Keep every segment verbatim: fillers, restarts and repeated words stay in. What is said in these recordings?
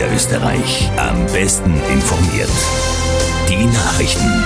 Niederösterreich. Am besten informiert. Die Nachrichten.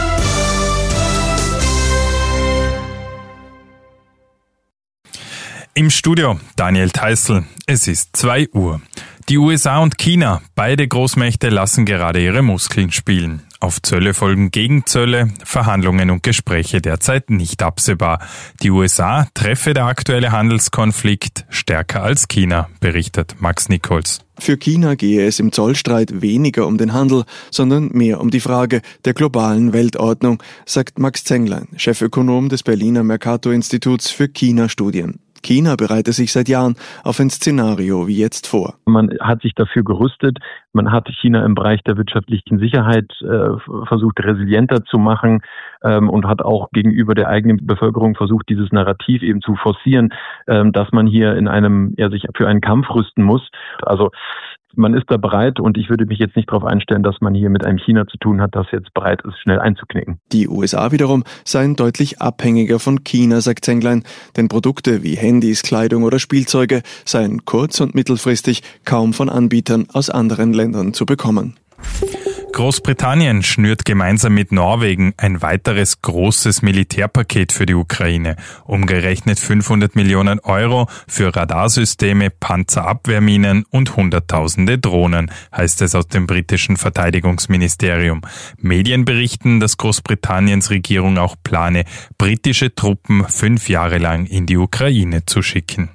Im Studio Daniel Theißl. Es ist zwei Uhr. Die U S A und China, beide Großmächte, lassen gerade ihre Muskeln spielen. Auf Zölle folgen Gegenzölle, Verhandlungen und Gespräche derzeit nicht absehbar. Die U S A treffe der aktuelle Handelskonflikt stärker als China, berichtet Max Nichols. Für China gehe es im Zollstreit weniger um den Handel, sondern mehr um die Frage der globalen Weltordnung, sagt Max Zenglein, Chefökonom des Berliner Mercator-Instituts für China-Studien. China bereite sich seit Jahren auf ein Szenario wie jetzt vor. Man hat sich dafür gerüstet. Man hat China im Bereich der wirtschaftlichen Sicherheit äh, versucht, resilienter zu machen ähm, und hat auch gegenüber der eigenen Bevölkerung versucht, dieses Narrativ eben zu forcieren, ähm, dass man hier in einem, ja, sich für einen Kampf rüsten muss. Also man ist da bereit und ich würde mich jetzt nicht darauf einstellen, dass man hier mit einem China zu tun hat, das jetzt bereit ist, schnell einzuknicken. Die U S A wiederum seien deutlich abhängiger von China, sagt Zenglein, denn Produkte wie Handys, Kleidung oder Spielzeuge seien kurz- und mittelfristig kaum von Anbietern aus anderen Ländern zu bekommen. Großbritannien schnürt gemeinsam mit Norwegen ein weiteres großes Militärpaket für die Ukraine. Umgerechnet fünfhundert Millionen Euro für Radarsysteme, Panzerabwehrminen und Hunderttausende Drohnen, heißt es aus dem britischen Verteidigungsministerium. Medien berichten, dass Großbritanniens Regierung auch plane, britische Truppen fünf Jahre lang in die Ukraine zu schicken.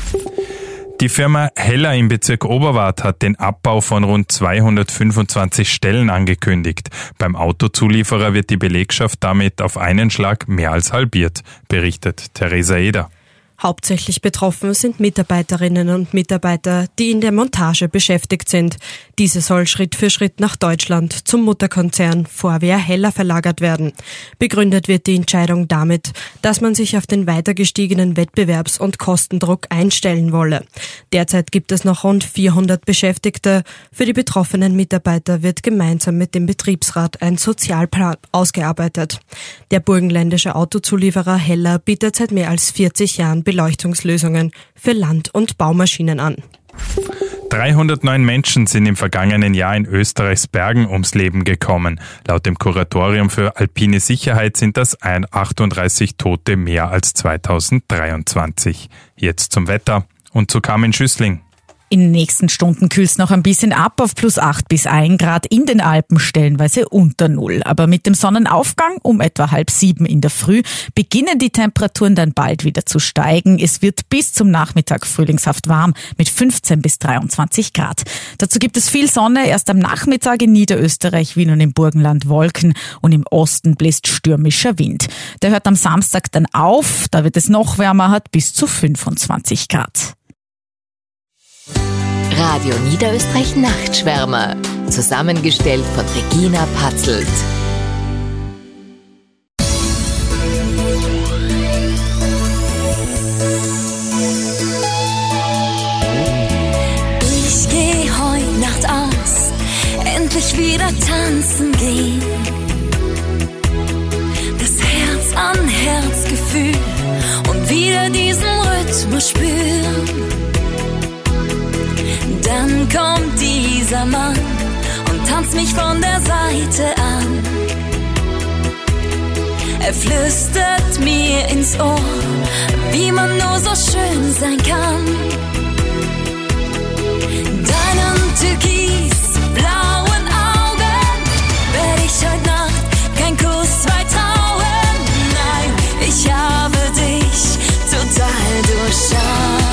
Die Firma Heller im Bezirk Oberwart hat den Abbau von rund zweihundertfünfundzwanzig Stellen angekündigt. Beim Autozulieferer wird die Belegschaft damit auf einen Schlag mehr als halbiert, berichtet Theresa Eder. Hauptsächlich betroffen sind Mitarbeiterinnen und Mitarbeiter, die in der Montage beschäftigt sind. Diese soll Schritt für Schritt nach Deutschland zum Mutterkonzern Forvia Heller verlagert werden. Begründet wird die Entscheidung damit, dass man sich auf den weiter gestiegenen Wettbewerbs- und Kostendruck einstellen wolle. Derzeit gibt es noch rund vierhundert Beschäftigte. Für die betroffenen Mitarbeiter wird gemeinsam mit dem Betriebsrat ein Sozialplan ausgearbeitet. Der burgenländische Autozulieferer Heller bietet seit mehr als vierzig Jahren Beleuchtungslösungen für Land- und Baumaschinen an. dreihundertneun Menschen sind im vergangenen Jahr in Österreichs Bergen ums Leben gekommen. Laut dem Kuratorium für alpine Sicherheit sind das achtunddreißig Tote mehr als zweitausenddreiundzwanzig. Jetzt zum Wetter und zu Carmen Schüssling. In den nächsten Stunden kühlt es noch ein bisschen ab auf plus acht bis ein Grad, in den Alpen stellenweise unter Null. Aber mit dem Sonnenaufgang um etwa halb sieben in der Früh beginnen die Temperaturen dann bald wieder zu steigen. Es wird bis zum Nachmittag frühlingshaft warm mit fünfzehn bis dreiundzwanzig Grad. Dazu gibt es viel Sonne, erst am Nachmittag in Niederösterreich, Wien und im Burgenland Wolken und im Osten bläst stürmischer Wind. Der hört am Samstag dann auf, da wird es noch wärmer, hat bis zu fünfundzwanzig Grad. Radio Niederösterreich Nachtschwärmer. Zusammengestellt von Regina Patzelt. Ich geh heut Nacht aus, endlich wieder tanzen gehen. Das Herz an Herzgefühl und wieder diesen Rhythmus spüren. Dann kommt dieser Mann und tanzt mich von der Seite an. Er flüstert mir ins Ohr, wie man nur so schön sein kann. Deinen türkisblauen Augen werd ich heute Nacht kein Kuss weit trauen. Nein, ich habe dich total durchschaut.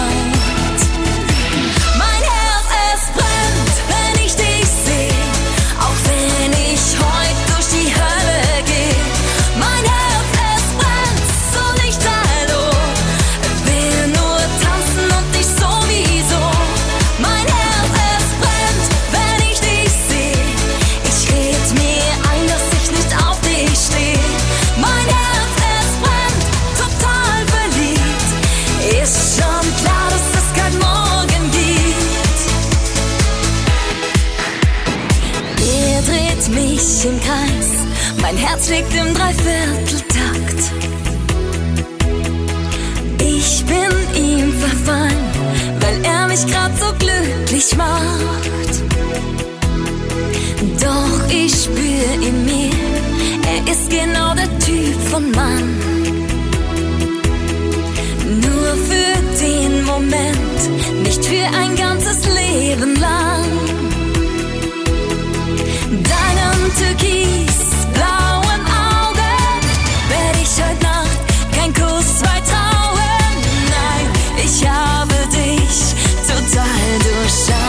Im Kreis, mein Herz schlägt im Dreivierteltakt. Ich bin ihm verfallen, weil er mich grad so glücklich macht. Doch ich spür in mir, er ist genau der Typ von Mann. Nur für den Moment, nicht für ein ganzes Leben lang. Deinen türkisblauen Augen werd ich heute Nacht kein Kuss weit trauen. Nein, ich habe dich total durchschaut.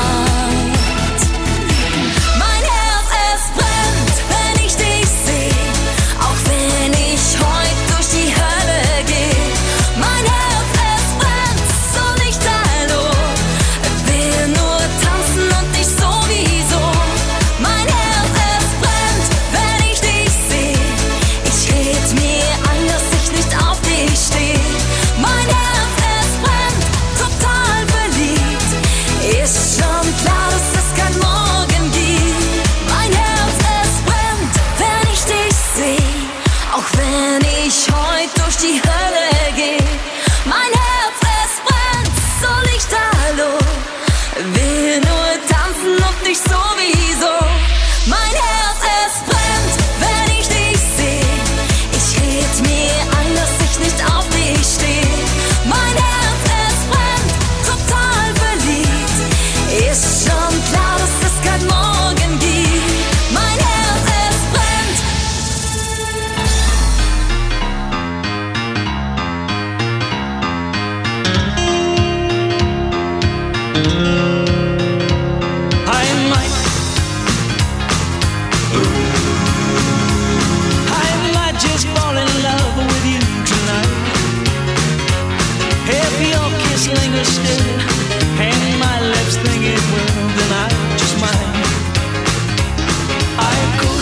Mein Herz, es brennt, wenn ich dich seh, auch wenn ich heute durch die Hölle geh. Mein Herz, es brennt, so lichterloh, will nur tanzen und dich sowieso. Mein Herz, es brennt, wenn ich dich seh, ich red mir ein, dass ich nicht auf dich steh. Mein Herz, es brennt, total verliebt, ist schon klar, dass es kein Morgen gibt. Mein Herz, es brennt, wenn ich dich seh, auch wenn ich heute durch die Hölle geh. Mein Herz, es brennt, so lichterloh, will nur tanzen und dich sowieso. Mein Herz, es brennt, wenn ich dich seh, ich red mir ein, dass ich nicht auf dich steh. Mein Herz, es brennt, total verliebt, ist schon klar, dass es kein Morgen gibt. Mein Herz, es brennt. I might, I might just fall in love with you tonight. If your kiss lingers still, and my lips think it will, then I just might. I could,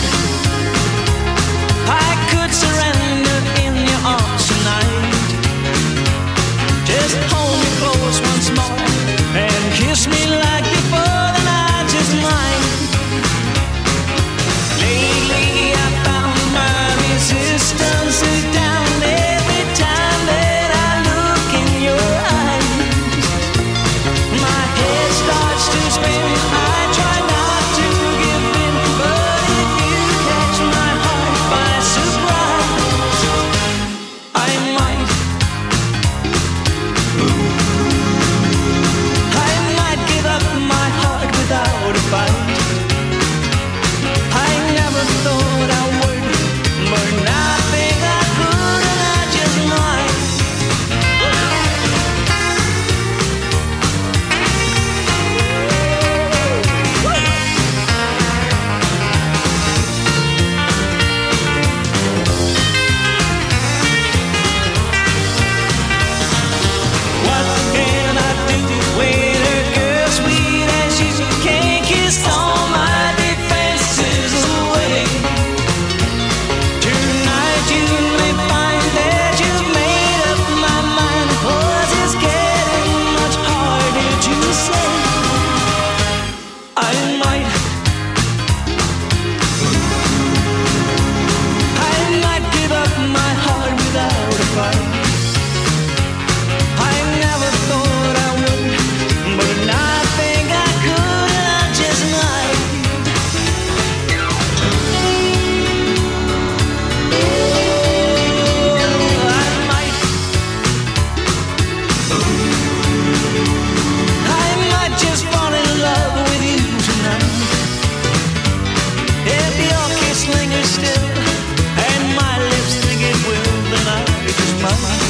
I could surrender in your arms tonight. Just hold me close once more and kiss me like before, then I just might. Lately I found my resistance is down every time that I look in your eyes. My head starts to spin, I try not to give in, but if you catch my heart by surprise, I might, I might give up my heart without a fight. I never thought I would, but now I think I could, and I just might. What can I do with a girl sweet as you? Can't kiss all my defenses away. Tonight you may find that you've made up my mind, 'cause it's getting much harder to say. I might, I might give up my heart without a fight. I never thought I would, but now I think I could, and I just might. I might, I might just fall in love with you tonight. If your kiss lingers still, and my lips think it will, then I just might.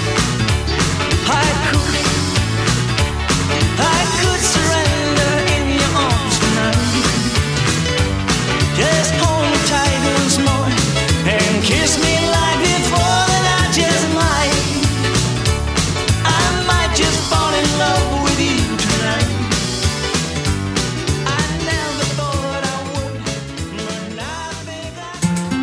I could, I could surrender in your arms tonight. Just hold me tight once more and kiss me like before, and I just might. I might just fall in love with you tonight. I never thought I would, but now I think I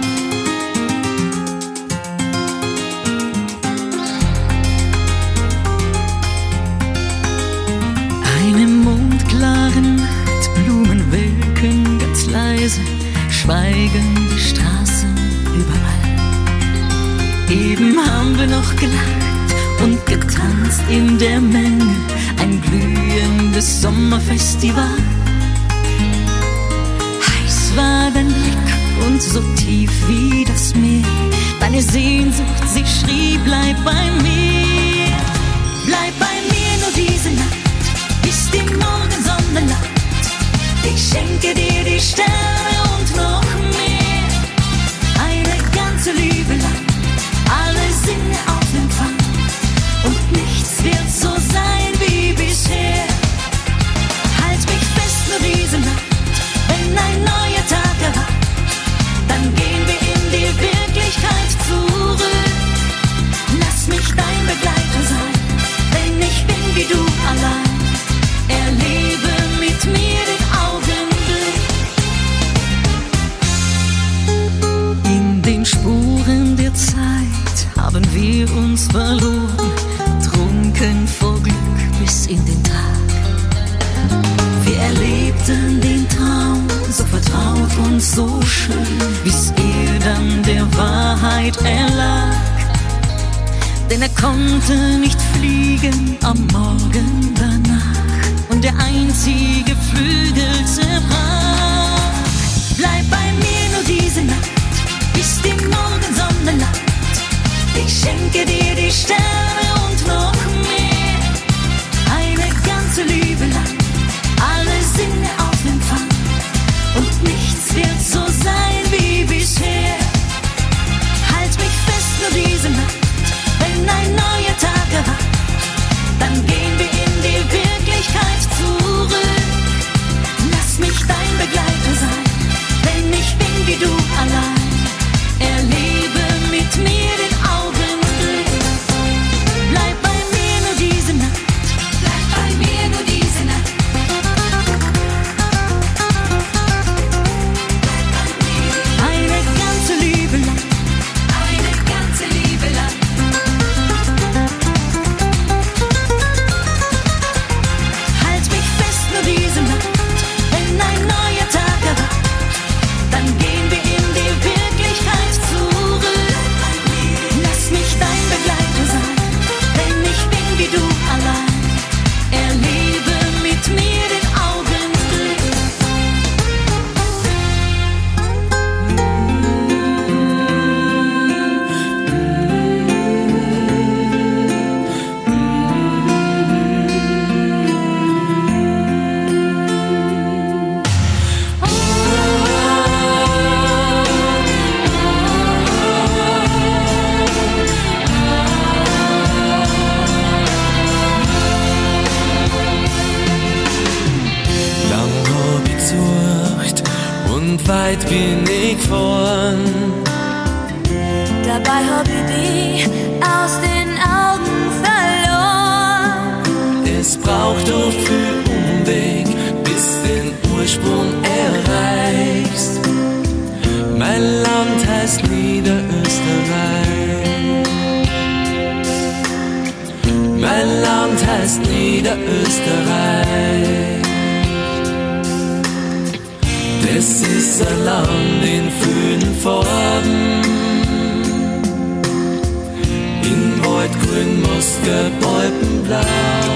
Eine mondklare Nacht, Blumen welken ganz leise, schweigende Straßen überall. Eben haben wir noch gelacht und getanzt in der Menge, ein glühendes Sommerfestival. Heiß war dein Blick und so tief wie das Meer, deine Sehnsucht, sie schrie, bleib bei mir. Bleib bei mir nur diese Nacht, bis die Morgensonne lacht. Ich schenke dir die Sterne und noch mehr. Eine ganze Liebe lang, alle Sinne auf Empfang. Und nichts wird so sein wie bisher. Halt mich fest nur diese Nacht, wenn ein neuer Tag erwacht. Dann gehen wir in die Wirklichkeit zurück. Lass mich dein Begleiter sein, denn ich bin wie du allein. Erlebe mit mir den Augenblick. In den Spuren der Zeit haben wir uns verloren, trunken vor Glück bis in den Tag. Wir erlebten den Traum, so vertraut und so schön, bis er dann der Wahrheit erlag. Denn er konnte nicht fliegen am Morgen danach und der einzige Flügel zerbrach. Bleib bei mir nur diese Nacht, bis die Morgensonne lacht. Ich schenke dir die Sterne und noch mehr. Eine ganze Liebe lang, alle Sinne auf Empfang. Und nichts wird so sein wie bisher. Halt mich fest nur diese Nacht, wenn ein neuer Tag erwacht. Dann gehen wir in die Wirklichkeit zurück. Lass mich dein Begleiter sein, denn ich bin wie du allein. Erlebe mit mir den Augenblick. Bleib bei mir nur diese Nacht. Bleib bei mir nur diese Nacht. Eine ganze Liebe lang. Eine ganze Liebe lang. Halt mich fest nur diese Nacht, wenn ein neuer Tag erwacht. Dann gehen wir in die Wirklichkeit zurück. Lass mich dein Begleiter sein, denn ich bin wie du allein. Erlebe mit mir den Augenblick. Lang hab ich gesucht und weit bin ich gefahren. Dabei hab ich dich aus den Augen verloren. Es braucht doch viel Umweg, bis den Ursprung erreichst. Mein Land heißt Niederösterreich. Mein Land heißt Niederösterreich. Das ist ein Land in vielen Farben. In Waldgrün, Moskau, Alpenblau.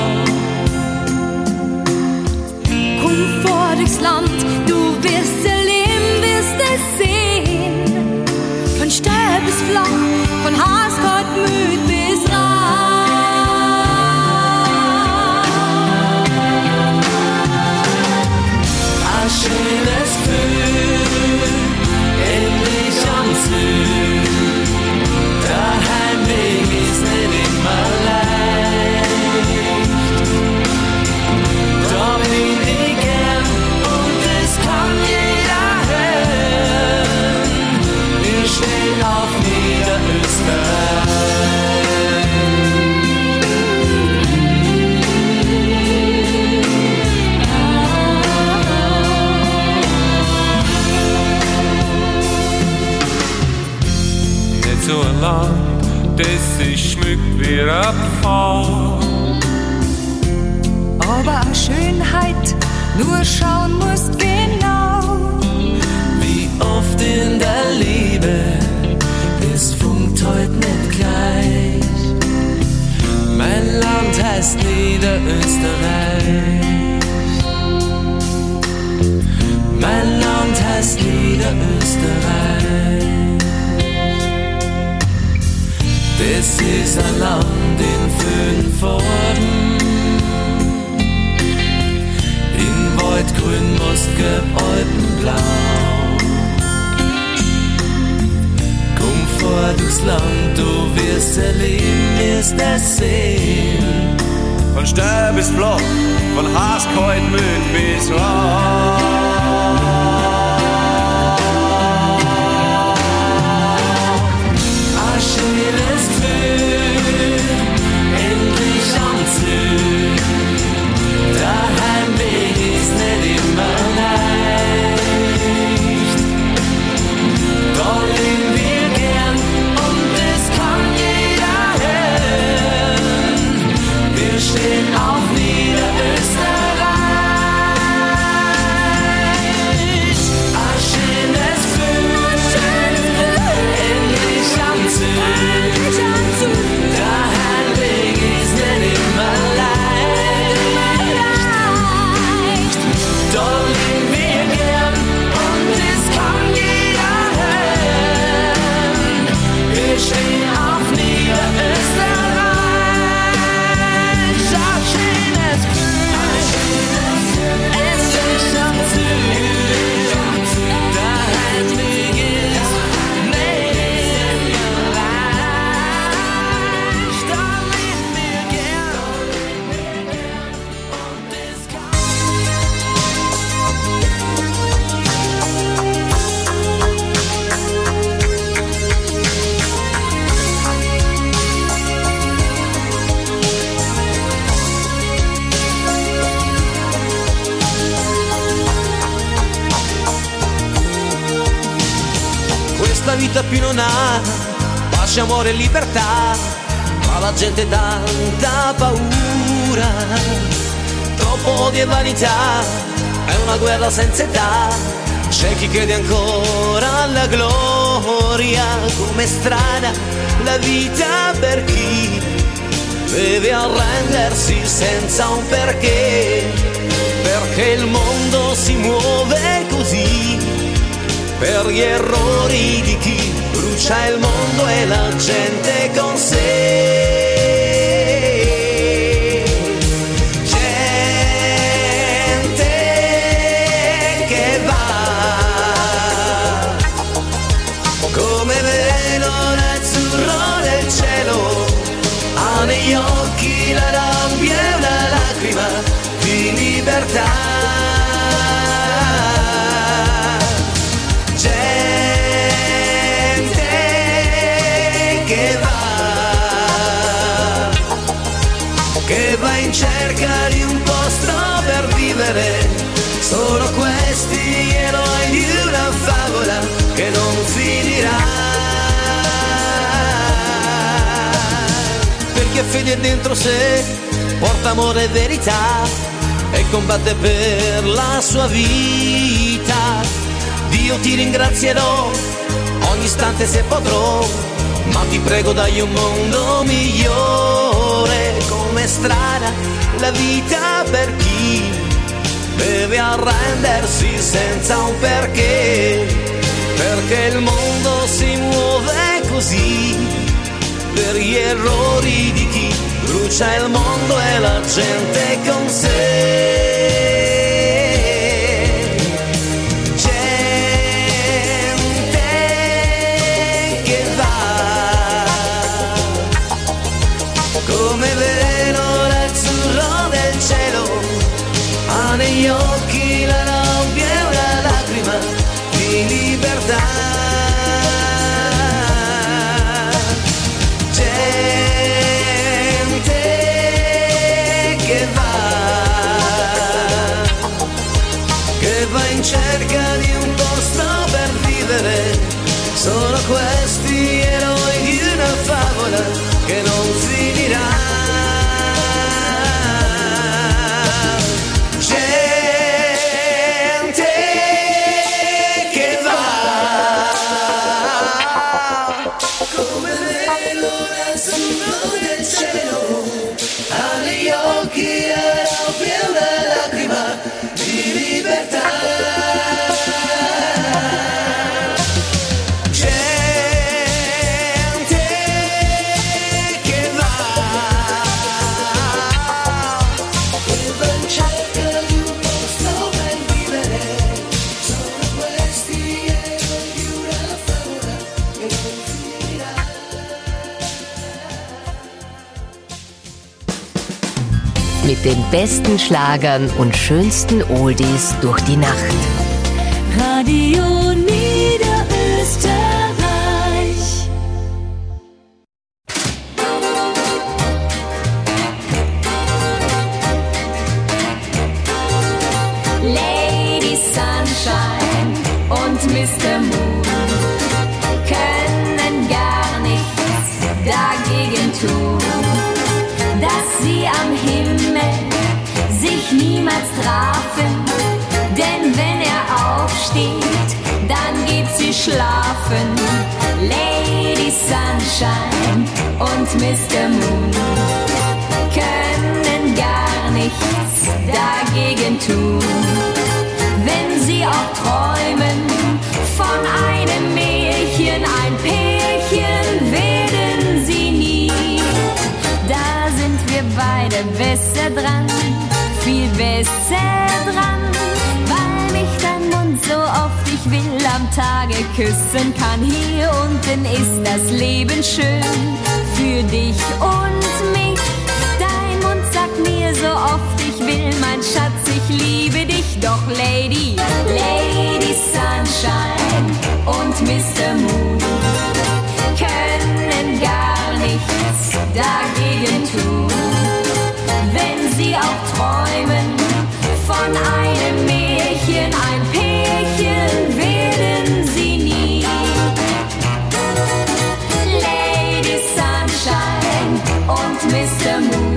Komm vor durchs Land, du wirst erleben, wirst es sehen. Von steil bis flach, von Haskott, Müd bis Rad. Ein schönes Gefühl, endlich am Ziel. Der Heimweg ist nicht immer leicht. Da bin ich gern und es kann jeder hören. Wir stehen auf Niederösterreich. So ein Land, das sich schmückt wie ein Pfad. Aber eine Schönheit, nur schauen musst genau. Wie oft in der Liebe, es funkt heut nicht gleich. geäugten Blau. Komm vor durchs Land, du wirst erleben, wirst es sehen. Von Steil bis flach, von Haaskalt Münd bis raus. Ein schönes Gefühl, endlich am Ziel. Der Heimweg ist nicht immer leicht. Da leben wir gern und es kann jeder hören. Wir stehen auf Niederösterreich. Ein schönes Gefühl, endlich am Ziel. Der Heimweg ist nicht immer leicht. Da leben wir gern und es kann jeder hören. Wir stehen auf Niederösterreich. Ein schönes Gefühl, endlich am Ziel. Der Heimweg ist nicht immer leicht. Da leben wir gern und es kann. Questa vita più non ha pace, amore e libertà, ma la gente tanta paura, troppo odio e vanità, è una guerra senza età, c'è chi crede ancora alla gloria, come strana la vita per chi deve arrendersi senza un perché, perché il mondo si muove così. Per gli errori di chi brucia il mondo e la gente con sé. Gente che va come velo azzurro del cielo, ha negli occhi la rabbia e una lacrima di libertà. Che va in cerca di un posto per vivere, sono questi gli eroi di una favola che non finirà. Perché fede dentro sé porta amore e verità e combatte per la sua vita. Dio ti ringrazierò ogni istante se potrò, ma ti prego dai un mondo migliore. Come strana la vita per chi deve arrendersi senza un perché, perché il mondo si muove così, per gli errori di chi brucia il mondo e la gente con sé. Negli occhi la rabbia e una lacrima di libertà. Gente che va, che va in cerca di un posto per vivere, sono questi eroi di una favola che non finirà. Gente che Mit den besten Schlagern und schönsten Oldies durch die Nacht. Radio Niederösterreich. Lady Sunshine und Mister Moon können gar nichts dagegen tun, dass sie am Himmel sich niemals trafen. Denn wenn er aufsteht, dann geht sie schlafen. Lady Sunshine und Mister Moon können gar nichts dagegen tun. Wenn sie auch träumen von einem Märchen, ein Pärchen werden sie nie. Da sind wir beide besser dran, viel besser dran, weil mich dein Mund so oft ich will am Tage küssen kann. Hier unten ist das Leben schön für dich und mich. Dein Mund sagt mir so oft ich will, mein Schatz, ich liebe dich. Doch Lady, Lady Sunshine und Mister Moon können gar nichts dagegen tun. Wenn sie auch träumen von einem Märchen, ein Pärchen werden sie nie. Lady Sunshine und Mister Moon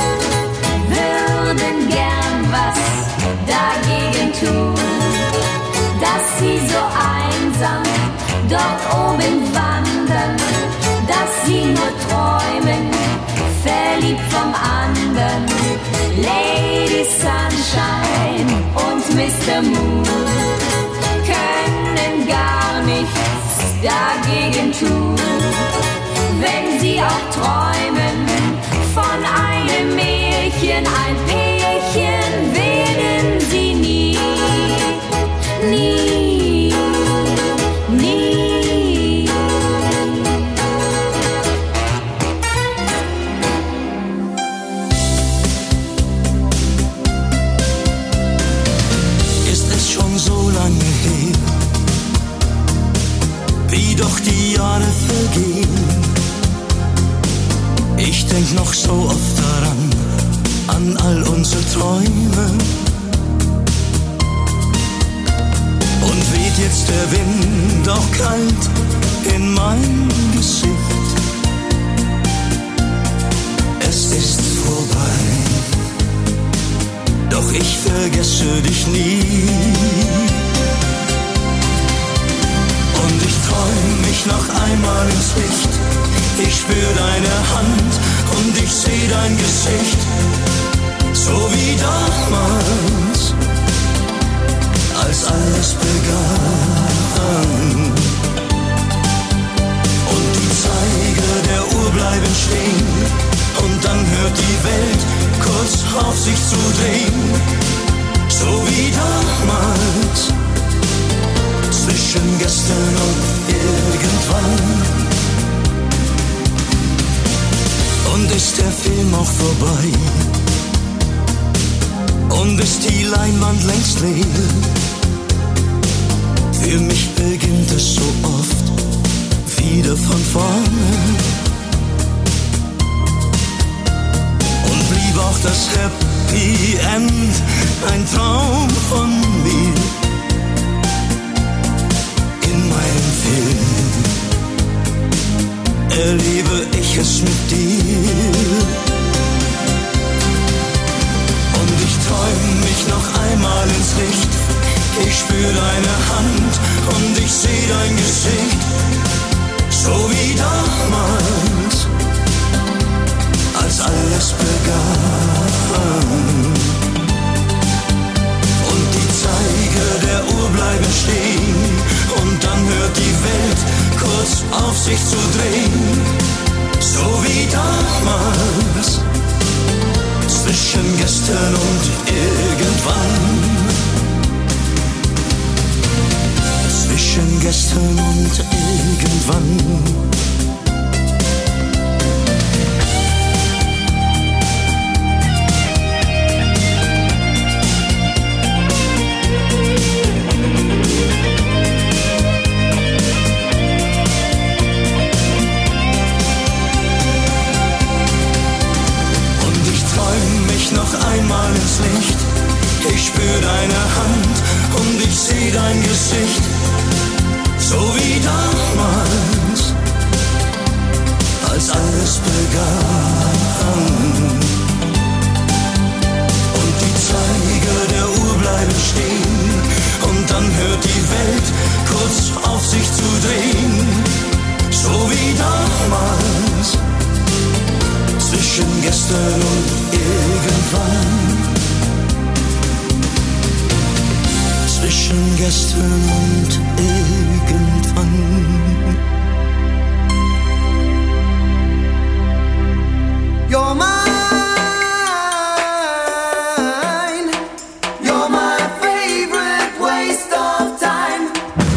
würden gern was dagegen tun, dass sie so einsam dort oben wandern, dass sie nur träumen, verliebt vom anderen. Lady Sunshine und Mister Moon können gar nichts dagegen tun, wenn sie auch träumen von einem Märchen, ein Pärchen werden sie nie, nie, nie. Ist es schon so lange her, wie doch die Jahre vergehen? Ich denk noch so oft daran, an all unsere Träume. Und weht jetzt der Wind auch kalt in mein Gesicht. Es ist vorbei, doch ich vergesse dich nie. Und ich träum mich noch einmal ins Licht. Ich spür deine Hand und ich seh dein Gesicht, so wie damals, als alles begann. Und die Zeiger der Uhr bleiben stehen und dann hört die Welt kurz auf sich zu drehen, so wie damals, zwischen gestern und irgendwann. Und ist der Film auch vorbei? Und ist die Leinwand längst leer? Für mich beginnt es so oft wieder von vorne. Und blieb auch das Happy End ein Traum von mir. In meinem Film erlebe ich es mit dir. Und ich träum mich noch einmal ins Licht. Ich spür deine Hand und ich seh dein Gesicht, so wie damals, als alles begann. Und die Zeiger der Uhr bleiben stehen und dann hört die Welt kurz auf sich zu drehen, so wie damals, zwischen gestern und irgendwann. Zwischen gestern und irgendwann. Zeiger an. Und die Zeiger der Uhr bleiben stehen. Und dann hört die Welt kurz auf sich zu drehen. So wie damals. Zwischen gestern und irgendwann. Zwischen gestern und irgendwann. You're mine. You're my favorite waste of time.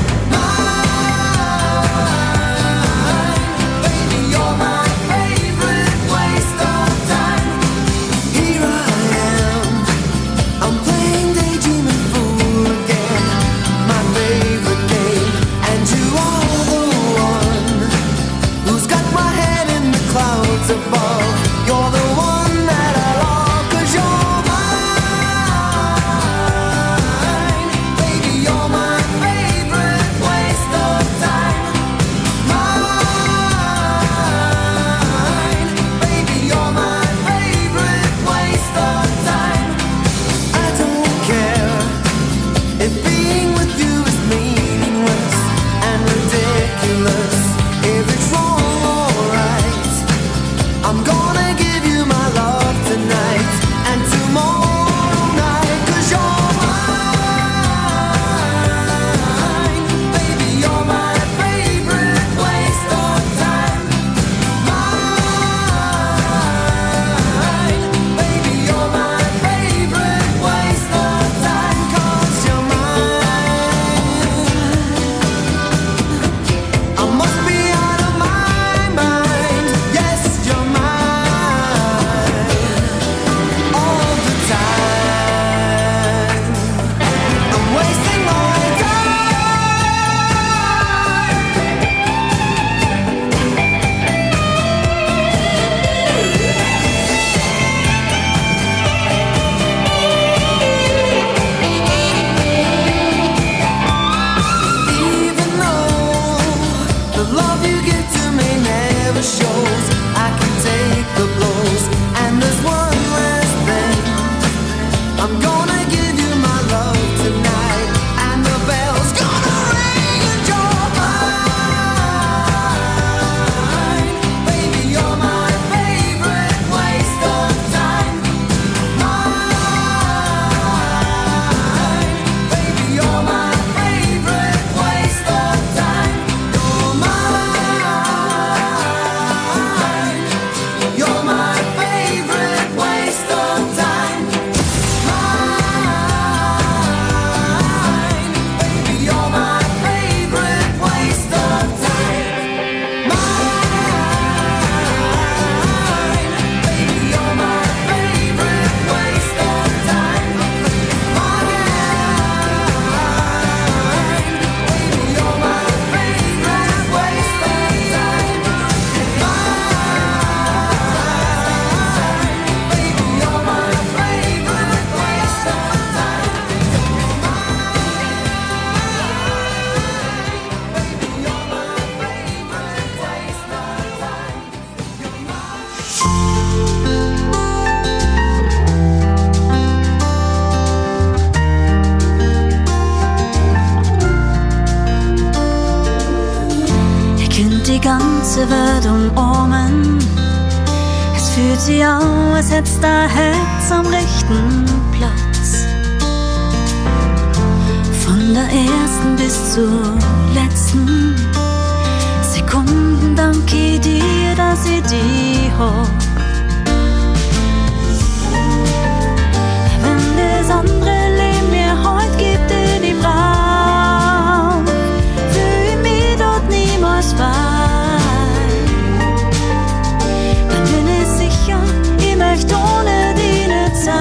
Die ganze Welt umarmen. Es fühlt sich an, als hätt's da Herz am rechten Platz. Von der ersten bis zur letzten Sekunden danke ich dir, dass ich dich hab. Wenn das andere Leben mir heute gibt, in die Brauch, fühl ich mich dort niemals frei. Ohne deine Zeit.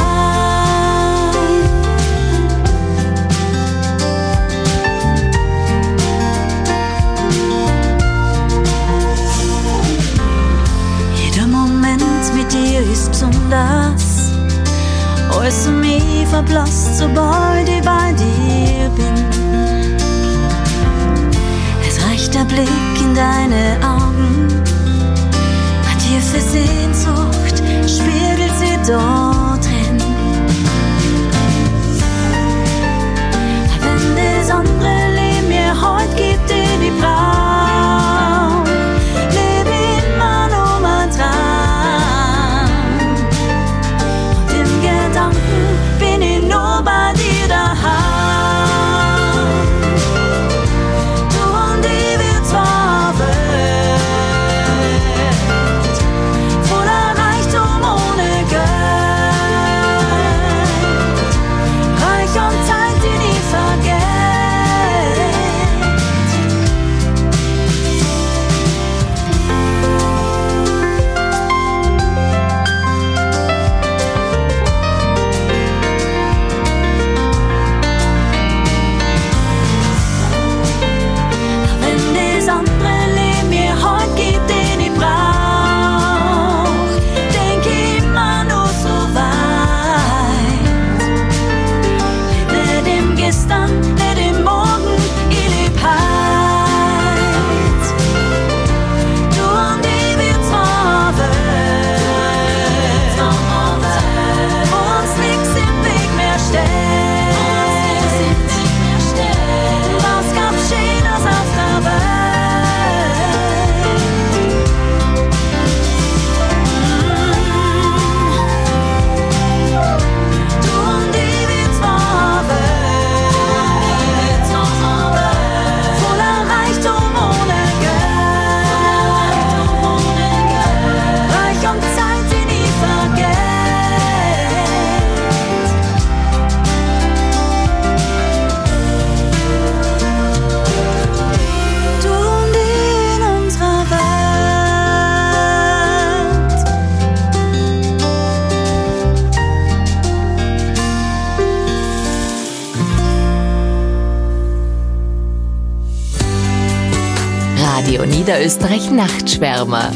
Jeder Moment mit dir ist besonders, alles um mich verblasst, sobald ich bei dir bin. Es reicht der Blick in deine Augen, ein tiefes Sehnsucht spiegelt sie dort drin. Wenn das andere Leben mir heute gibt, den ich brauch, lebe immer nur mein Traum. Und im Gedanken bin ich nur bei dir daheim. Du und ich, wir zwar Welt, voller Reichtum ohne Geld, reich und Zeit, die nie vergeht. Wenn das andere Leben mir heute gibt, den ich brauch, denk ich immer nur so weit. Leb nicht im Gestern, nicht im Morgen, ich leb heut. Du und ich, wir zwar Welt, wo uns nix im Weg mehr steht. Was gab's Schönes auf der Welt? Du und ich, wir zwar Welt, voller Reichtum ohne Geld, reich und Zeit, die nie vergeht. Du und ich in unserer Welt. Radio Niederösterreich Nachtschwärmer.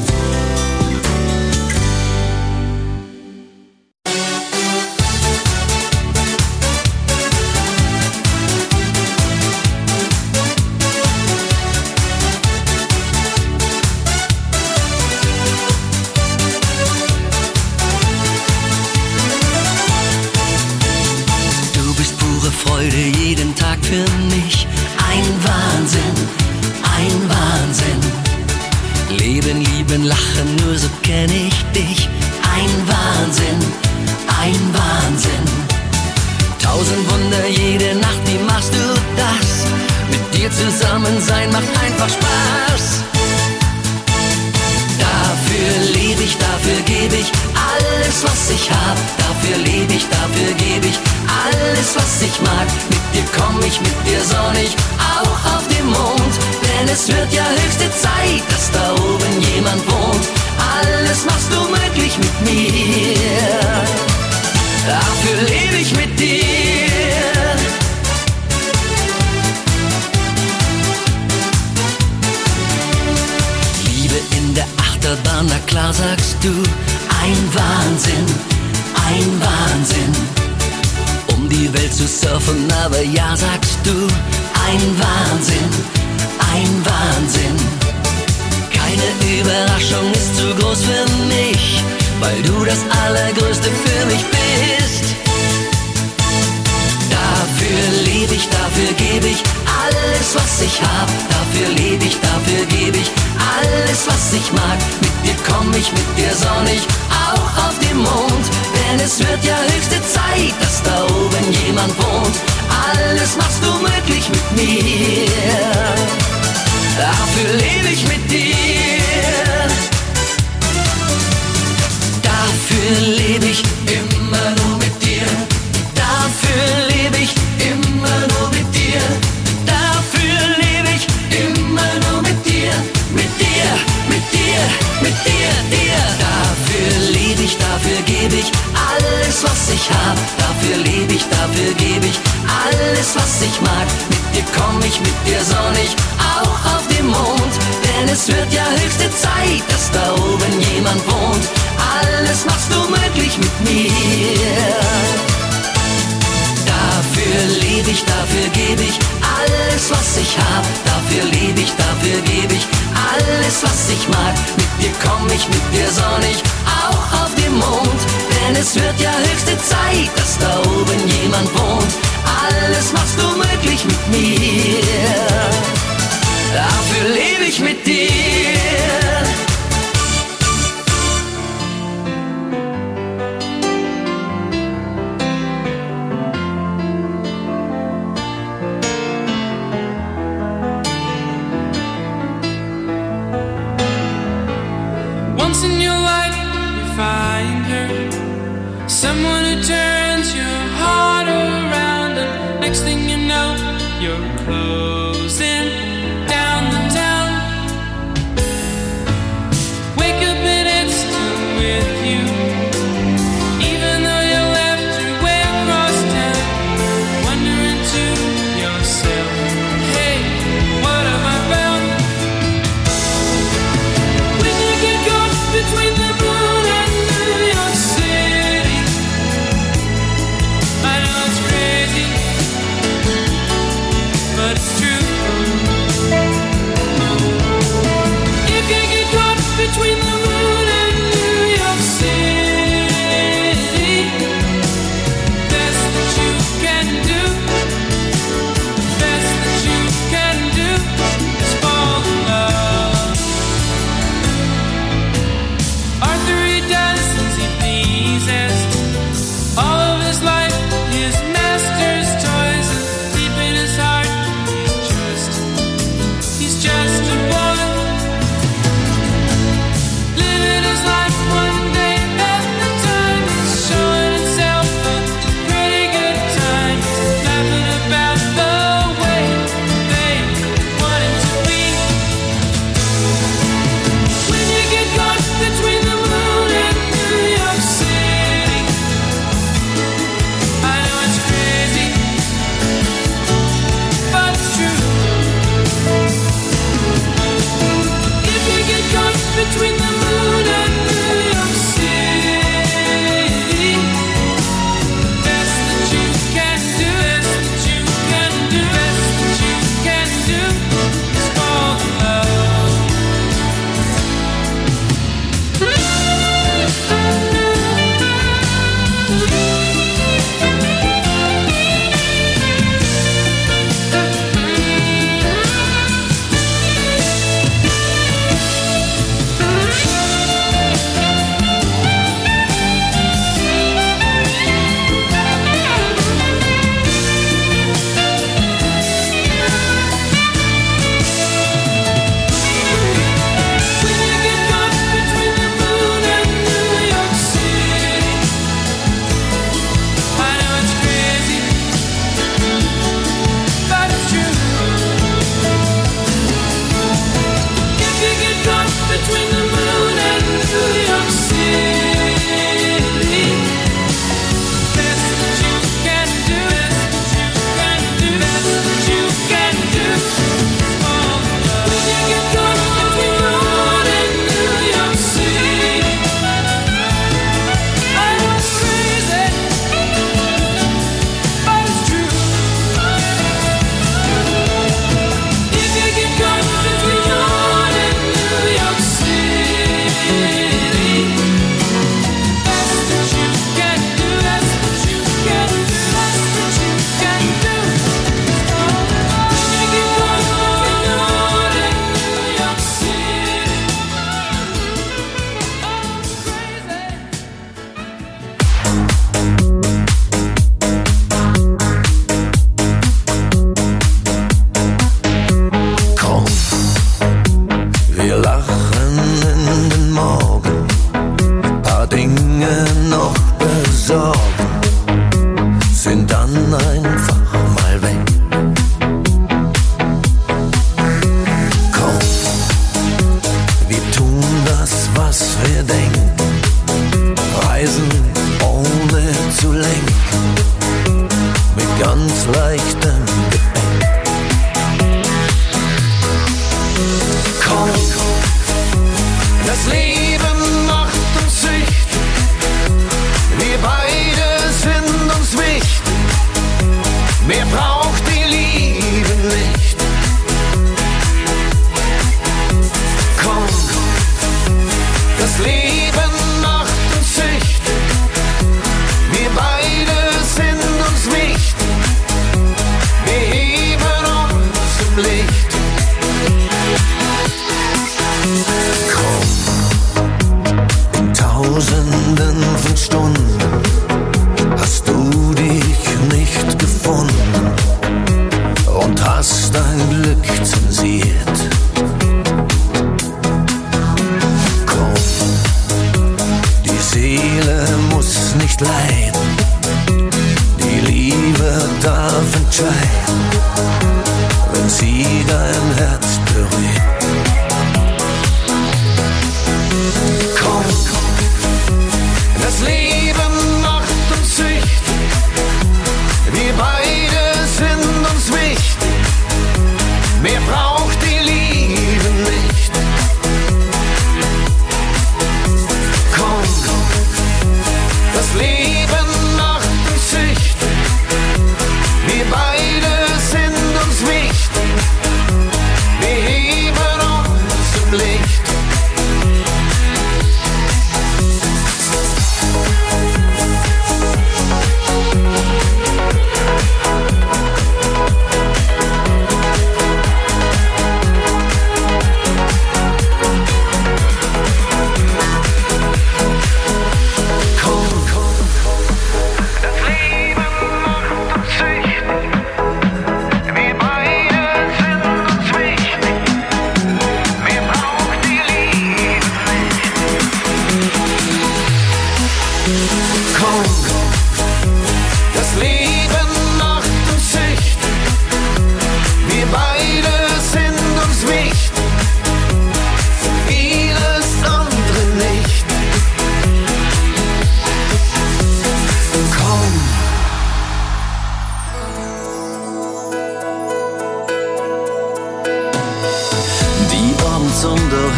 Du bist pure Freude jeden Tag für mich. Ein Wahnsinn, ein Wahnsinn. Leben, lieben, lachen, nur so kenn ich dich. Ein Wahnsinn, ein Wahnsinn. Tausend Wunder jede Nacht, wie machst du das? Mit dir zusammen sein macht einfach Spaß. Dafür lebe ich, dafür gebe ich alles, was ich hab. Dafür lebe ich, dafür gebe ich alles, was ich mag. Mit dir komm ich, mit dir sonn ich, auch auf dem Mond. Denn es wird ja höchste Zeit, dass da oben jemand wohnt. Alles machst du möglich mit mir. Dafür lebe ich mit dir. Liebe in der Achterbahn, na klar sagst du. Ein Wahnsinn, ein Wahnsinn. Um die Welt zu surfen, aber ja sagst du. Ein Wahnsinn, ein Wahnsinn. Keine Überraschung ist zu groß für mich, weil du das Allergrößte für mich bist. Dafür lebe ich, dafür gebe ich alles, was ich hab. Dafür lebe ich, dafür gebe ich alles, was ich mag. Mit dir komm ich, mit dir sonn ich, auch auf dem Mond. Denn es wird ja höchste Zeit, dass da oben jemand wohnt. Alles machst du möglich mit mir. Dafür lebe ich mit dir. Dafür lebe ich immer nur mit dir. Dafür lebe ich immer nur mit dir. Dafür lebe ich immer nur mit dir. Mit dir, mit dir, mit dir, dir. Dafür lebe ich, dafür gebe ich alles, was ich hab. Dafür lebe ich, dafür gebe ich alles, was ich mag. Mit dir komm ich, mit dir sonn ich, auch auf dem Mond. Denn es wird ja höchste Zeit, dass da oben jemand wohnt. Alles machst du möglich mit mir. Dafür lebe ich, dafür gebe ich alles, was ich hab. Dafür lebe ich, dafür gebe ich alles, was ich mag. Mit dir komm ich mit dir sonnig auch auf den Mond. Denn es wird ja höchste Zeit, dass da oben jemand wohnt. Alles machst du möglich mit mir, dafür lebe ich mit dir. Once in your life you find her, someone who turns your heart around, and next thing you know you're closing down the town. Wake up and it's still with you, even though you left your way across town. Wondering to yourself, hey, what have I found? When you get caught between the moon and New York City, I know it's crazy, but it's true.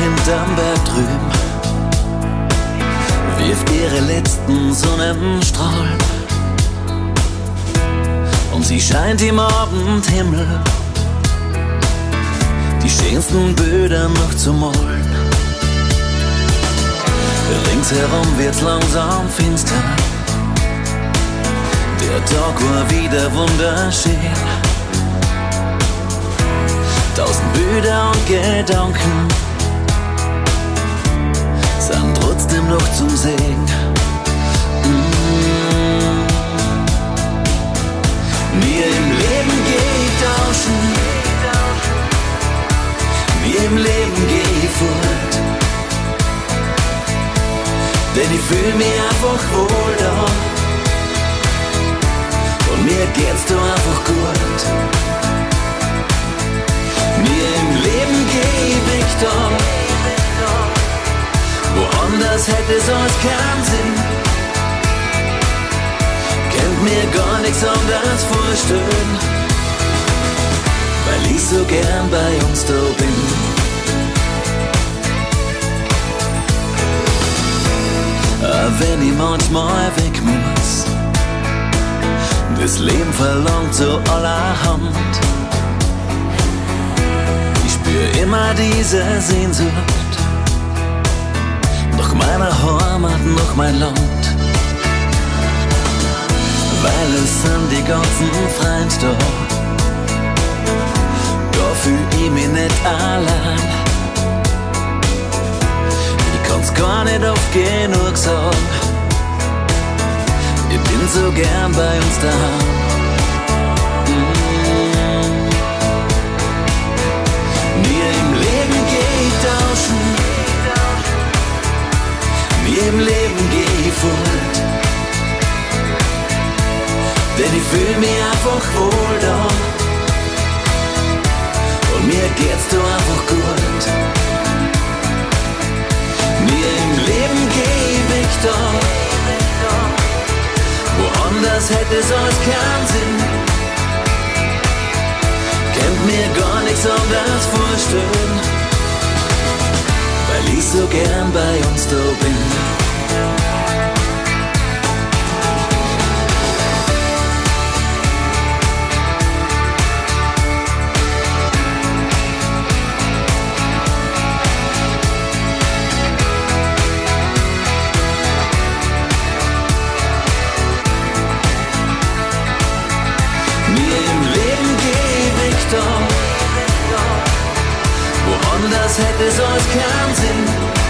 hinterm Berg drüben wirft ihre letzten Sonnenstrahlen und sie scheint im Abendhimmel die schönsten Bilder noch zu malen. Ringsherum wird's langsam finster, der Tag war wieder wunderschön. Tausend Bilder und Gedanken sind trotzdem noch zum Sehen. Mm. Mir im Leben geh ich tauschen, mir im Leben geh ich fort, denn ich fühl mich einfach wohl da und mir geht's da einfach gut. Mir im Leben geh ich weg da, woanders hätte es sonst keinen Sinn. Könnt mir gar nichts anderes vorstellen, weil ich so gern bei uns da bin. Aber wenn ich manchmal weg muss, das Leben verlangt so allerhand. Ich spür immer diese Sehnsucht nach meiner Heimat, nach mein Land. Weil es sind die ganzen Freunde da, da fühl ich mich nicht allein. Ich kann's gar nicht oft genug sagen, ich bin so gern bei uns daheim. Mm. Mir im Leben geh ich tauschen, mir im Leben geh ich fort, denn ich fühl mich einfach wohl da und mir geht's da einfach gut. Mir im Leben geh ich weg da, woanders hätte es sonst keinen Sinn. Könnt mir gar nichts anderes vorstellen, weil ich so gern bei uns da bin. Woanders hätte es sonst keinen Sinn.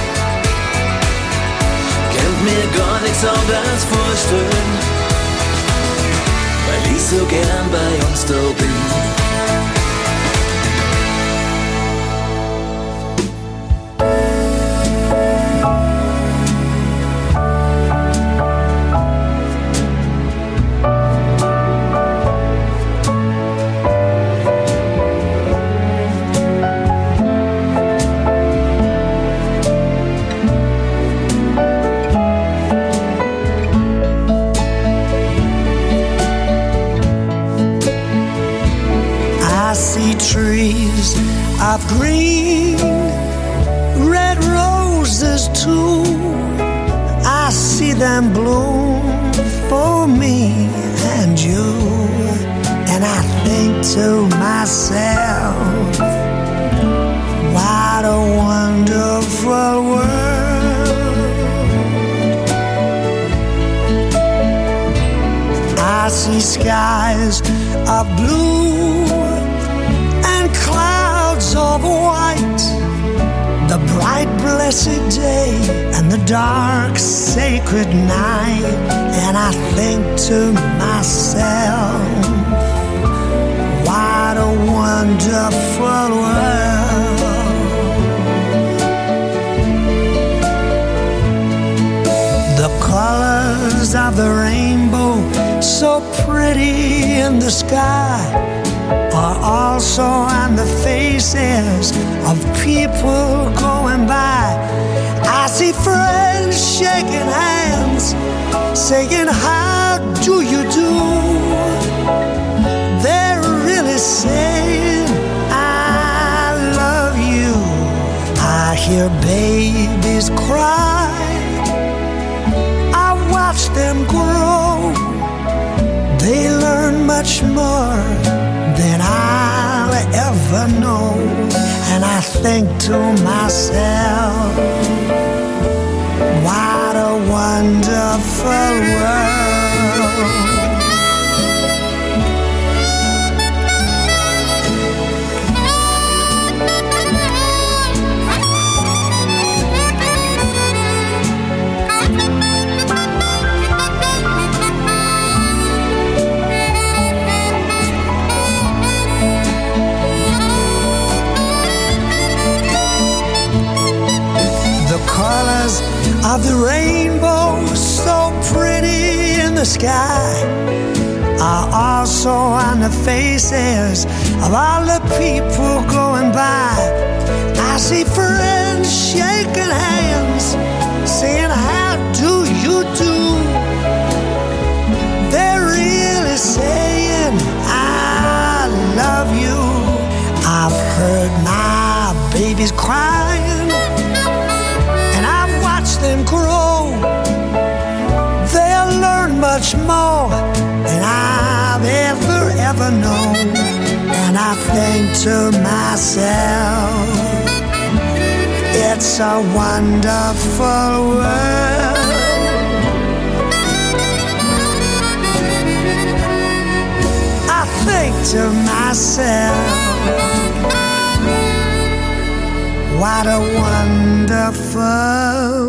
Könnt mir gar nichts anderes vorstellen, weil ich so gern bei uns da bin. Trees of green, red roses too. I see them bloom for me and you, and I think to myself, what a wonderful world. I see skies of blue, clouds of white, the bright blessed day and the dark sacred night, and I think to myself, what a wonderful world. The colors of the rainbow, so pretty in the sky, are also on the faces of people going by. I see friends shaking hands, saying, how do you do? They're really saying, I love you. I hear babies cry. I watch them grow. They learn much more than I'll ever know. And I think to myself, what a wonderful world. Colors of the rainbow, so pretty in the sky, are also on the faces of all the people going by. I see friends shaking hands, saying, how do you do? They're really saying, I love you. I've heard my babies crying, them grow. They'll learn much more than I've ever, ever known. And I think to myself, it's a wonderful world. I think to myself, what a wonderful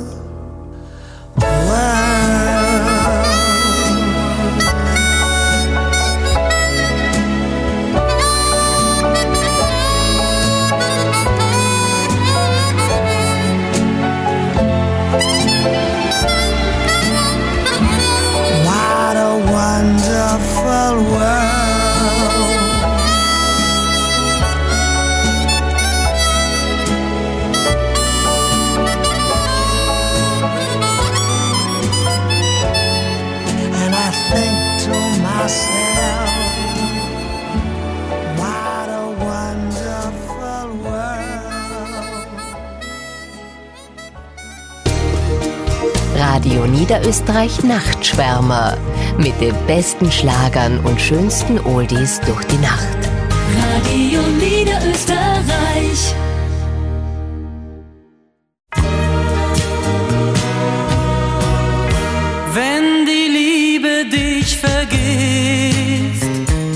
Radio Niederösterreich Nachtschwärmer mit den besten Schlagern und schönsten Oldies durch die Nacht. Radio Niederösterreich. Wenn die Liebe dich vergisst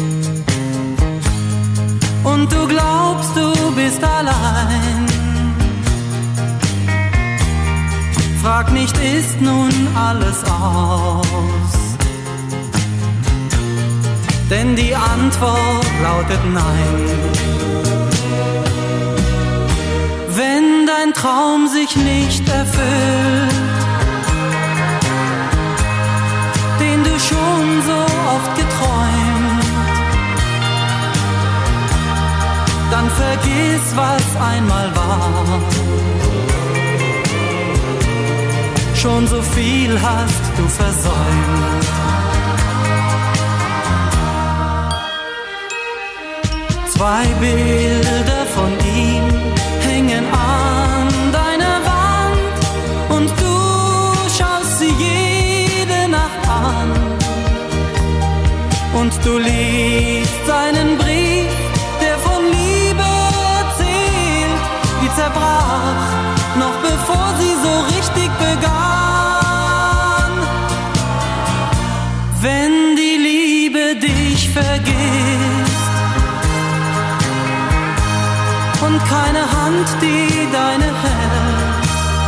und du glaubst, du bist allein, frag nicht, ist nun alles aus? Denn die Antwort lautet nein. Wenn dein Traum sich nicht erfüllt, den du schon so oft geträumt, dann vergiss, was einmal war. Schon so viel hast du versäumt. Zwei Bilder von ihm hängen an deiner Wand und du schaust sie jede Nacht an. Und du liest seinen Brief, der von Liebe erzählt, die zerbrach, noch bevor sie so richtig begann. Wenn die Liebe dich vergisst und keine Hand, die deine hält,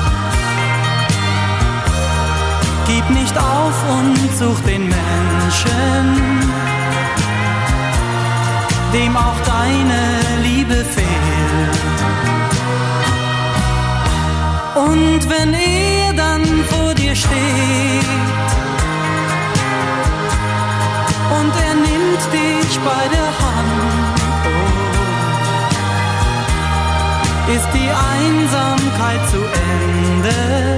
gib nicht auf und such den Menschen, dem auch deine Liebe fehlt. Und wenn er dann vor dir steht und er nimmt dich bei der Hand, oh, ist die Einsamkeit zu Ende,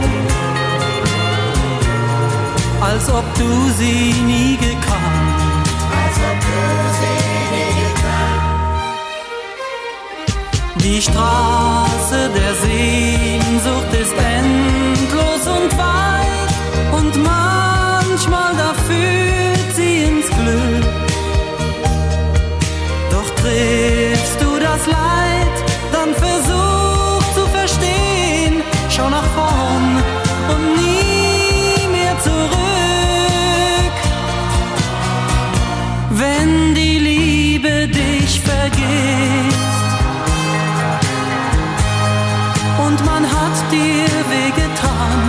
als ob du sie nie gekannt. Als ob du sie nie gekannt. Die Straße der Seele dir wehgetan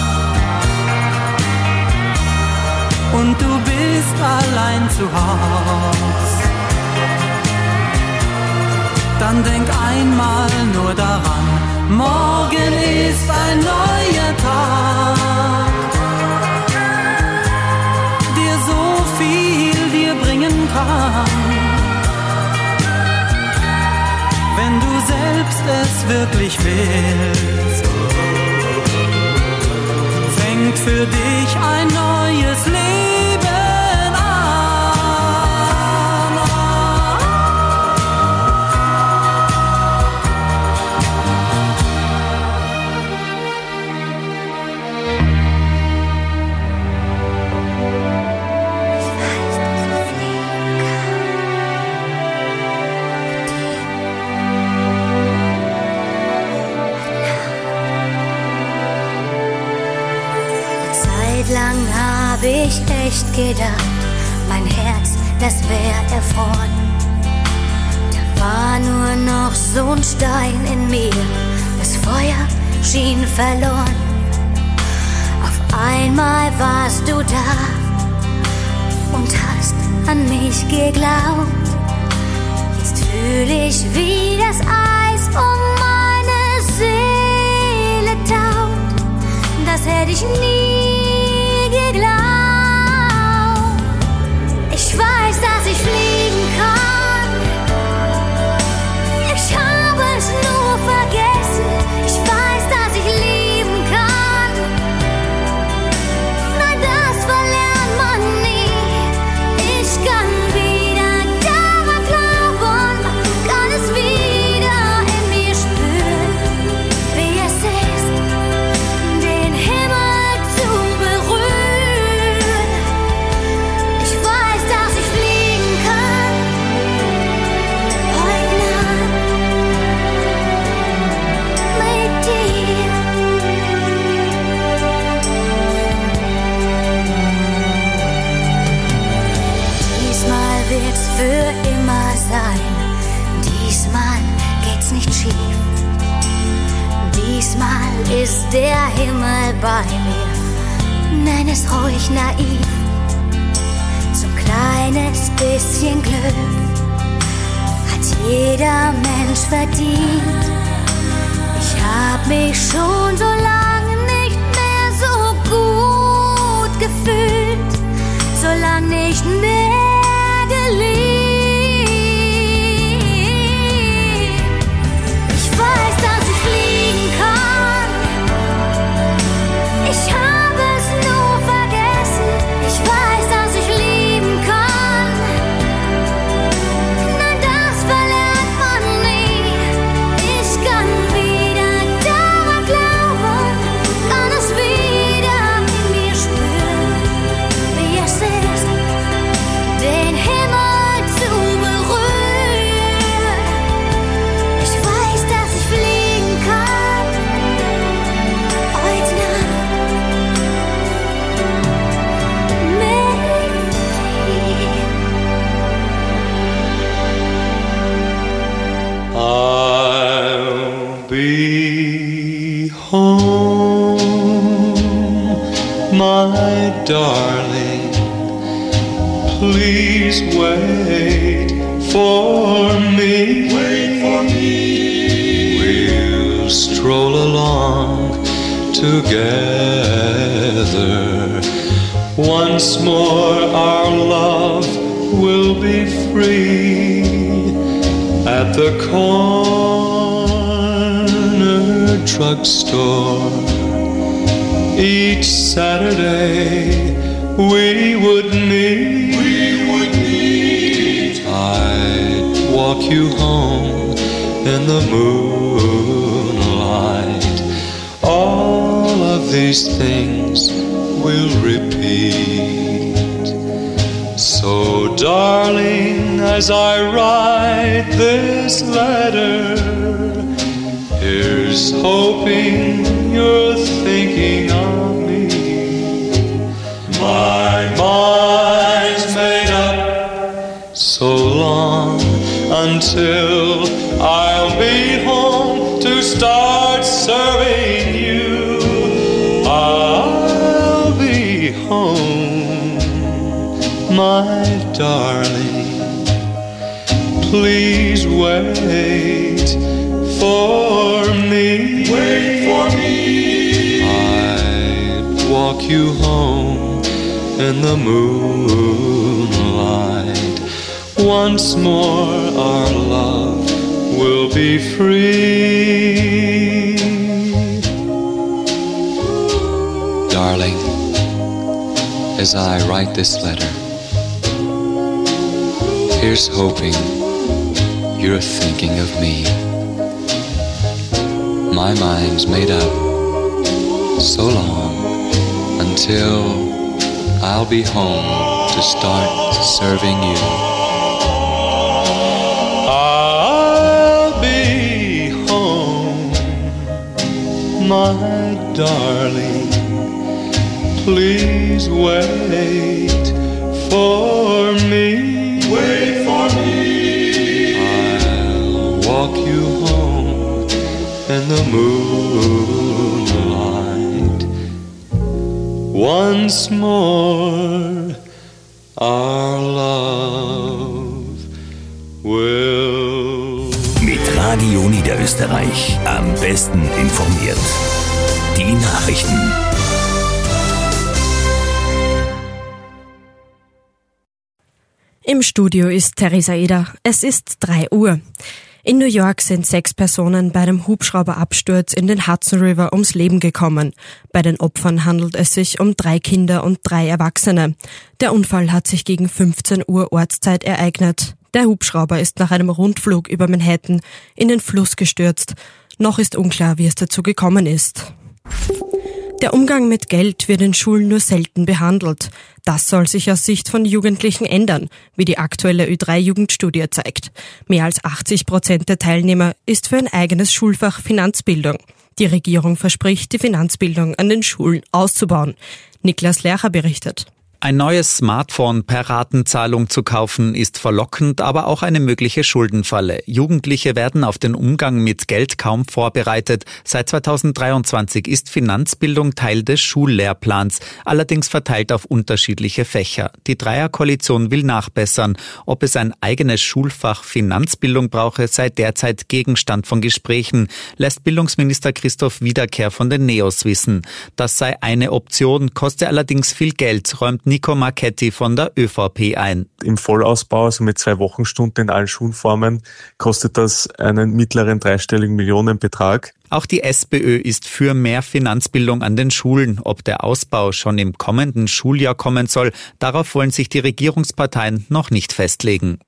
und du bist allein zu Haus, dann denk einmal nur daran, morgen ist ein neuer Tag, der so viel dir bringen kann, wenn du selbst es wirklich willst. Fängt für dich ein neues Leben an. Lang hab ich echt gedacht, mein Herz, das wär erfroren. Da war nur noch so ein Stein in mir, das Feuer schien verloren. Auf einmal warst du da und hast an mich geglaubt. Jetzt fühl ich, wie das Eis um meine Seele taut. Das hätte ich nie geglaubt. Ich weiß, dass ich fliegen kann. Ich habe es nur vergessen. Ich weiß, dass ich lieben kann. Nein, das verlernt man nie. Ich kann wieder daran glauben, kann es wieder in mir spüren, wie es ist, den Himmel zu berühren. Ich weiß, dass ich fliegen kann, heute Nacht mit dir. Diesmal wird's für immer sein, diesmal geht's nicht schief. Diesmal ist der Himmel bei mir, nenn es ruhig naiv. So ein kleines bisschen Glück hat jeder Mensch verdient. Ich hab mich schon so lange nicht mehr so gut gefühlt, so lang nicht mehr geliebt. Ich weiß, dass ich fliegen kann. Ich habe es nur vergessen. Ich weiß, dass ich lieben kann. Nein, das verlernt man nie. Ich kann wieder daran glauben, kann es wieder in mir spüren, wie es ist, den Himmel zu berühren. Ich weiß, dass ich fliegen kann, heute Nacht mit dir. I'll be home, my darling. Please wait for me. Wait for me. We'll stroll along together. Once more our love will be free. At the corner drugstore, each Saturday we would meet. We would meet. I'd walk you home in the moonlight. All of these things will repeat. So, darling, as I write this letter, here's hoping you're thinking of me. My mind's made up. So long until I'll be home to start serving you. home, my darling. Please wait for me. Wait for me. I'd walk you home in the moonlight. Once more our love will be free. Darling, as I write this letter, here's hoping you're thinking of me. My mind's made up so long until I'll be home to start serving you. I'll be home, my darling. Please wait for me. Wait for me. I'll walk you home in the moonlight. Once more our love will. Mit Radio Niederösterreich am besten informiert. Die Nachrichten. Im Studio ist Theresa Eder. Es ist drei Uhr. In New York sind sechs Personen bei einem Hubschrauberabsturz in den Hudson River ums Leben gekommen. Bei den Opfern handelt es sich um drei Kinder und drei Erwachsene. Der Unfall hat sich gegen fünfzehn Uhr Ortszeit ereignet. Der Hubschrauber ist nach einem Rundflug über Manhattan in den Fluss gestürzt. Noch ist unklar, wie es dazu gekommen ist. Der Umgang mit Geld wird in Schulen nur selten behandelt. Das soll sich aus Sicht von Jugendlichen ändern, wie die aktuelle Ö drei Jugendstudie zeigt. Mehr als achtzig Prozent der Teilnehmer ist für ein eigenes Schulfach Finanzbildung. Die Regierung verspricht, die Finanzbildung an den Schulen auszubauen. Niklas Lercher berichtet. Ein neues Smartphone per Ratenzahlung zu kaufen ist verlockend, aber auch eine mögliche Schuldenfalle. Jugendliche werden auf den Umgang mit Geld kaum vorbereitet. Seit zweitausenddreiundzwanzig ist Finanzbildung Teil des Schullehrplans, allerdings verteilt auf unterschiedliche Fächer. Die Dreierkoalition will nachbessern. Ob es ein eigenes Schulfach Finanzbildung brauche, sei derzeit Gegenstand von Gesprächen, lässt Bildungsminister Christoph Wiederkehr von den Neos wissen. Das sei eine Option, koste allerdings viel Geld, räumt Nico Marchetti von der ÖVP ein. Im Vollausbau, also mit zwei Wochenstunden in allen Schulformen, kostet das einen mittleren dreistelligen Millionenbetrag. Auch die SPÖ ist für mehr Finanzbildung an den Schulen. Ob der Ausbau schon im kommenden Schuljahr kommen soll, darauf wollen sich die Regierungsparteien noch nicht festlegen.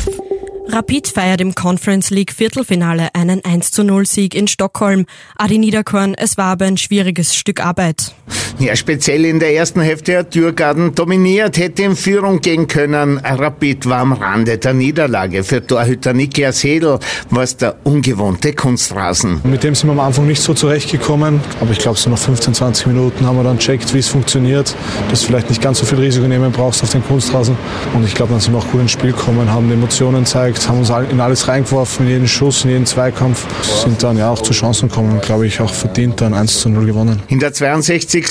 Rapid feiert im Conference League Viertelfinale einen eins zu null Sieg in Stockholm. Adi Niederkorn, es war aber ein schwieriges Stück Arbeit. Ja, speziell in der ersten Hälfte hat Djurgården dominiert, hätte in Führung gehen können. Rapid war am Rande der Niederlage. Für Torhüter Niklas Hedl war es der ungewohnte Kunstrasen. Mit dem sind wir am Anfang nicht so zurechtgekommen, aber ich glaube, so nach fünfzehn, zwanzig Minuten haben wir dann checkt, wie es funktioniert, dass du vielleicht nicht ganz so viel Risiko nehmen brauchst auf den Kunstrasen. Und ich glaube, dann sind wir auch gut ins Spiel gekommen, haben Emotionen gezeigt, haben uns in alles reingeworfen, in jeden Schuss, in jeden Zweikampf, sind dann ja auch zu Chancen gekommen und glaube ich auch verdient dann eins zu null gewonnen. In der zweiundsechzigsten